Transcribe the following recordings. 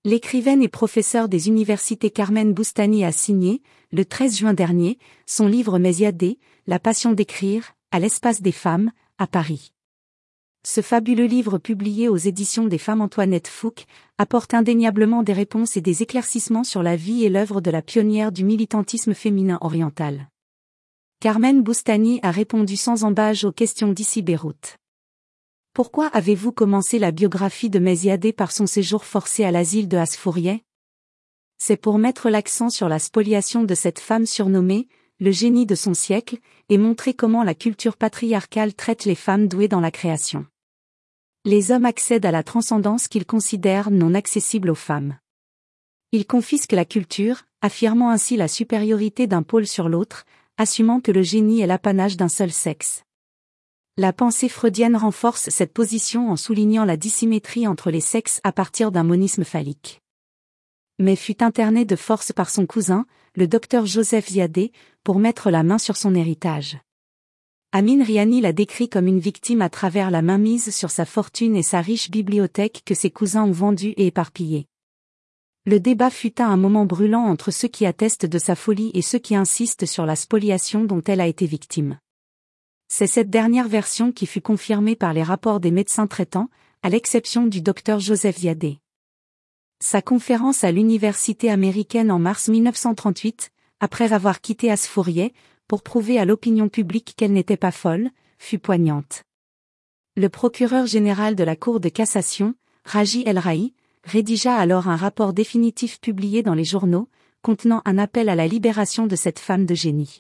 L'écrivaine et professeure des universités Carmen Boustany a signé, le 13 juin dernier, son livre Méziadé, La passion d'écrire, à l'Espace des femmes, à Paris. Ce fabuleux livre publié aux éditions des Femmes Antoinette Fouque apporte indéniablement des réponses et des éclaircissements sur la vie et l'œuvre de la pionnière du militantisme féminin oriental. Carmen Boustany a répondu sans embâche aux questions d'Ici Beyrouth. Pourquoi avez-vous commencé la biographie de Méziadé par son séjour forcé à l'asile de Asfourieh? C'est pour mettre l'accent sur la spoliation de cette femme surnommée le génie de son siècle, et montrer comment la culture patriarcale traite les femmes douées dans la création. Les hommes accèdent à la transcendance qu'ils considèrent non accessible aux femmes. Ils confisquent la culture, affirmant ainsi la supériorité d'un pôle sur l'autre, assumant que le génie est l'apanage d'un seul sexe. La pensée freudienne renforce cette position en soulignant la dissymétrie entre les sexes à partir d'un monisme phallique. Mais fut interné de force par son cousin, le docteur Joseph Ziadé, pour mettre la main sur son héritage. Amin Riani l'a décrit comme une victime à travers la mainmise sur sa fortune et sa riche bibliothèque que ses cousins ont vendue et éparpillée. Le débat fut à un moment brûlant entre ceux qui attestent de sa folie et ceux qui insistent sur la spoliation dont elle a été victime. C'est cette dernière version qui fut confirmée par les rapports des médecins traitants, à l'exception du docteur Joseph Ziadé. Sa conférence à l'université américaine en mars 1938, après avoir quitté Asfourieh, pour prouver à l'opinion publique qu'elle n'était pas folle, fut poignante. Le procureur général de la Cour de cassation, Raji El-Raï, rédigea alors un rapport définitif publié dans les journaux, contenant un appel à la libération de cette femme de génie.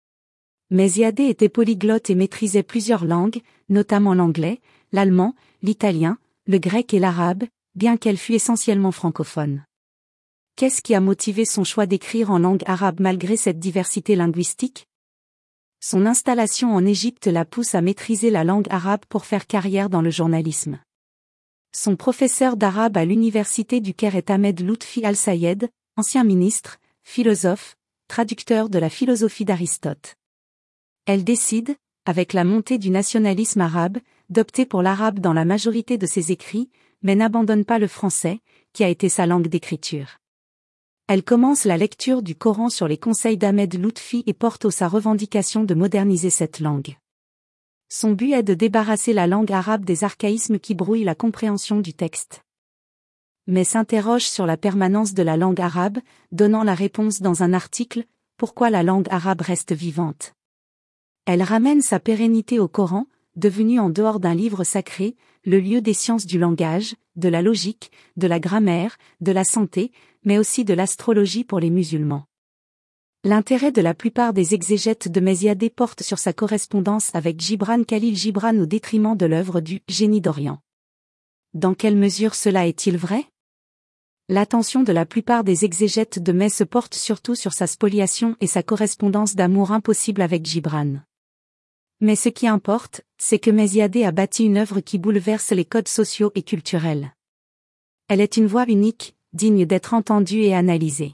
Méziadé était polyglotte et maîtrisait plusieurs langues, notamment l'anglais, l'allemand, l'italien, le grec et l'arabe, bien qu'elle fût essentiellement francophone. Qu'est-ce qui a motivé son choix d'écrire en langue arabe malgré cette diversité linguistique? Son installation en Égypte la pousse à maîtriser la langue arabe pour faire carrière dans le journalisme. Son professeur d'arabe à l'université du Caire est Ahmed Lutfi Al-Sayed, ancien ministre, philosophe, traducteur de la philosophie d'Aristote. Elle décide, avec la montée du nationalisme arabe, d'opter pour l'arabe dans la majorité de ses écrits, mais n'abandonne pas le français, qui a été sa langue d'écriture. Elle commence la lecture du Coran sur les conseils d'Ahmed Lutfi et porte sa revendication de moderniser cette langue. Son but est de débarrasser la langue arabe des archaïsmes qui brouillent la compréhension du texte. Mais s'interroge sur la permanence de la langue arabe, donnant la réponse dans un article « Pourquoi la langue arabe reste vivante ?» Elle ramène sa pérennité au Coran, devenu en dehors d'un livre sacré, le lieu des sciences du langage, de la logique, de la grammaire, de la santé, mais aussi de l'astrologie pour les musulmans. L'intérêt de la plupart des exégètes de Méziadé porte sur sa correspondance avec Gibran Khalil Gibran au détriment de l'œuvre du « Génie d'Orient ». Dans quelle mesure cela est-il vrai? L'attention de la plupart des exégètes de Mez se porte surtout sur sa spoliation et sa correspondance d'amour impossible avec Gibran. Mais ce qui importe, c'est que Méziadé a bâti une œuvre qui bouleverse les codes sociaux et culturels. Elle est une voix unique, digne d'être entendue et analysée.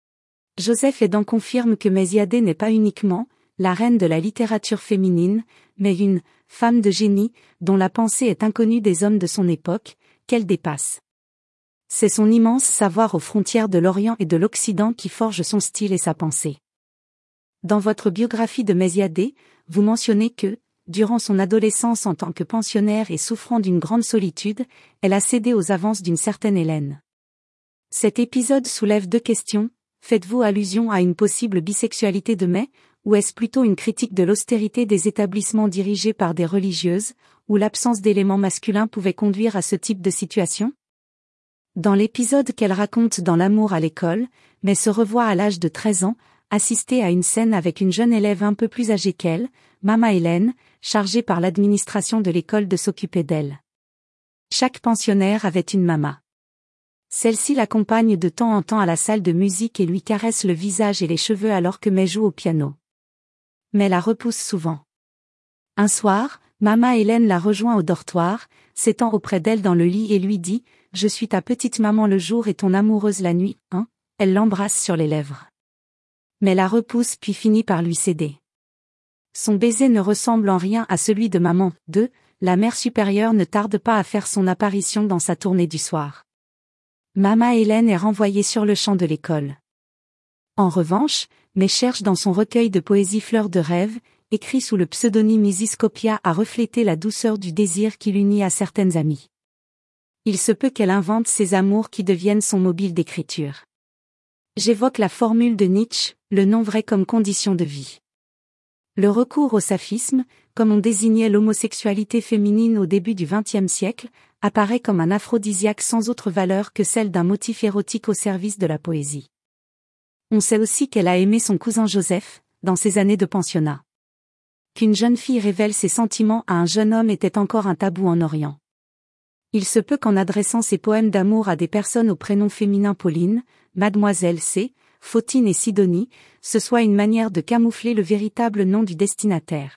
Joseph Edan confirme que Méziadé n'est pas uniquement la reine de la littérature féminine, mais une femme de génie, dont la pensée est inconnue des hommes de son époque, qu'elle dépasse. C'est son immense savoir aux frontières de l'Orient et de l'Occident qui forge son style et sa pensée. Dans votre biographie de Méziadé, vous mentionnez que, durant son adolescence en tant que pensionnaire et souffrant d'une grande solitude, elle a cédé aux avances d'une certaine Hélène. Cet épisode soulève deux questions. Faites-vous allusion à une possible bisexualité de May, ou est-ce plutôt une critique de l'austérité des établissements dirigés par des religieuses, où l'absence d'éléments masculins pouvait conduire à ce type de situation? Dans l'épisode qu'elle raconte dans L'amour à l'école, May se revoit à l'âge de 13 ans, assister à une scène avec une jeune élève un peu plus âgée qu'elle, Mama Hélène, chargée par l'administration de l'école de s'occuper d'elle. Chaque pensionnaire avait une mama. Celle-ci l'accompagne de temps en temps à la salle de musique et lui caresse le visage et les cheveux alors que May joue au piano. Mais la repousse souvent. Un soir, Mama Hélène la rejoint au dortoir, s'étend auprès d'elle dans le lit et lui dit « Je suis ta petite maman le jour et ton amoureuse la nuit, hein ?» Elle l'embrasse sur les lèvres. Mais la repousse puis finit par lui céder. Son baiser ne ressemble en rien à celui de maman. 2. La mère supérieure ne tarde pas à faire son apparition dans sa tournée du soir. Mama Hélène est renvoyée sur le champ de l'école. En revanche, mais cherche dans son recueil de poésie Fleurs de rêve, écrit sous le pseudonyme Isis Copia, à refléter la douceur du désir qui l'unit à certaines amies. Il se peut qu'elle invente ses amours qui deviennent son mobile d'écriture. J'évoque la formule de Nietzsche, le non vrai comme condition de vie. Le recours au saphisme, comme on désignait l'homosexualité féminine au début du XXe siècle, apparaît comme un aphrodisiaque sans autre valeur que celle d'un motif érotique au service de la poésie. On sait aussi qu'elle a aimé son cousin Joseph, dans ses années de pensionnat. Qu'une jeune fille révèle ses sentiments à un jeune homme était encore un tabou en Orient. Il se peut qu'en adressant ses poèmes d'amour à des personnes au prénom féminin Pauline, Mademoiselle C, Photine et Sidonie, ce soit une manière de camoufler le véritable nom du destinataire.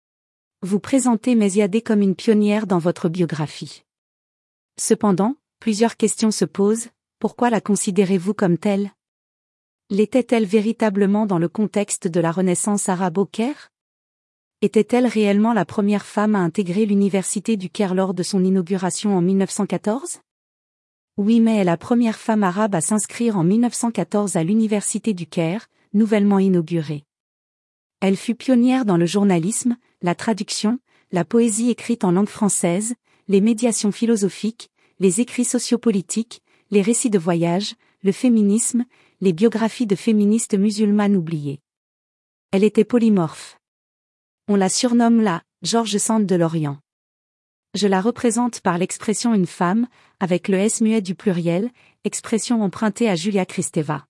Vous présentez Méziadé comme une pionnière dans votre biographie. Cependant, plusieurs questions se posent, pourquoi la considérez-vous comme telle ? L'était-elle véritablement dans le contexte de la Renaissance arabe au Caire ? Était-elle réellement la première femme à intégrer l'université du Caire lors de son inauguration en 1914 ? Oui, mais elle est la première femme arabe à s'inscrire en 1914 à l'université du Caire, nouvellement inaugurée. Elle fut pionnière dans le journalisme, la traduction, la poésie écrite en langue française, les médiations philosophiques, les écrits sociopolitiques, les récits de voyage, le féminisme, les biographies de féministes musulmanes oubliées. Elle était polymorphe. On la surnomme la George Sand de l'Orient. Je la représente par l'expression une femme, avec le S muet du pluriel, expression empruntée à Julia Kristeva.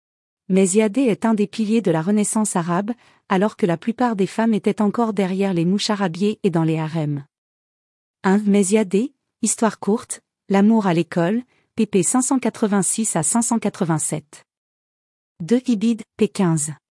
Méziadé est un des piliers de la Renaissance arabe, alors que la plupart des femmes étaient encore derrière les moucharabiés et dans les harems. 1. Méziadé, histoire courte, l'amour à l'école, pp 586 à 587. 2. Ibid, p. 15.